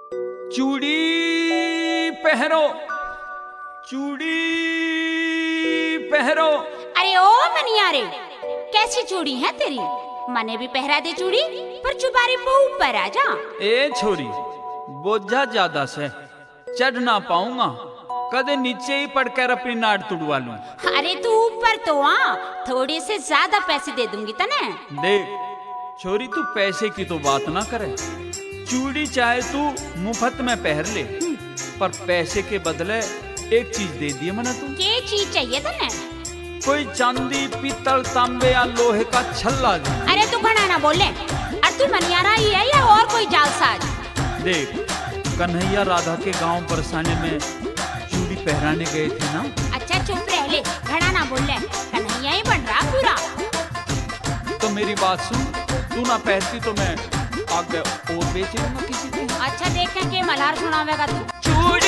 चूड़ी पहरो, चूड़ी पहरो। अरे ओ मनियारे, कैसी चूड़ी है तेरी? मने भी पहरा दे चूड़ी, पर चुबारी पे ऊपर आ जा। ए छोरी, बोझा ज्यादा से चढ़ ना पाऊंगा, कदे नीचे ही पड़कर अपनी नाड़ तुड़वा लूं। अरे तू ऊपर तो आ, थोड़े से ज्यादा पैसे दे दूंगी तने। देख छोरी, तू पैसे की तो बात ना करे, चूड़ी चाहे तू मुफ्त में पहन ले, पर पैसे के बदले एक चीज दे दिए मना तू। क्या चीज चाहिए तने? कोई चांदी, पीतल, तांबे या लोहे का छल्ला दे। अरे तू घना ना बोले, और तू मनियारा ही है या और कोई जालसाज? देख, कन्हैया राधा के गांव बरसाने में चूड़ी पहराने गए थे ना। अच्छा चुप रह ले, घना ना बोले, कन्हैया ही बन रहा पूरा। तो मेरी बात सुन, तू ना पहनती तो मैं आगे और बेच लूंगा किसी को। अच्छा देखें के मल्हार सुनावेगा तू। चूड़ी